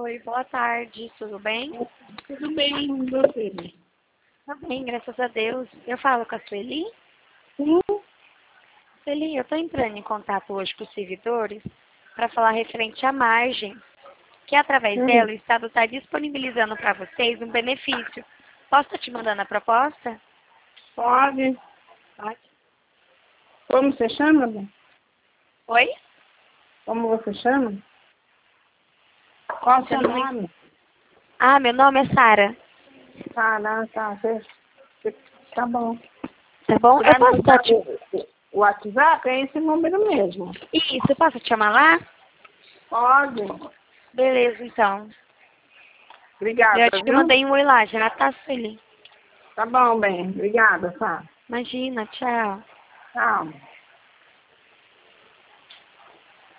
Oi, boa tarde, tudo bem? Tudo bem, você? Tá bem, graças a Deus. Eu falo com a Sueli. Sim. Sueli, eu estou entrando em contato hoje com os servidores para falar referente à margem, que através dela o Estado está disponibilizando para vocês um benefício. Posso estar te mandando a proposta? Pode. Pode. Como você chama, bem? Oi? Como você chama? Qual o seu Você não me- nome? Ah, meu nome é Sara. Tá. Tá bom. Tá bom? Você Eu vai posso estar mandar te... o WhatsApp? É esse número mesmo. Isso, eu posso te chamar lá? Pode. Beleza, então. Obrigada, Eu te viu? mandei um oi lá, já tá, Sueli. Tá bom, bem. Obrigada, tá. Imagina, tchau. Tchau.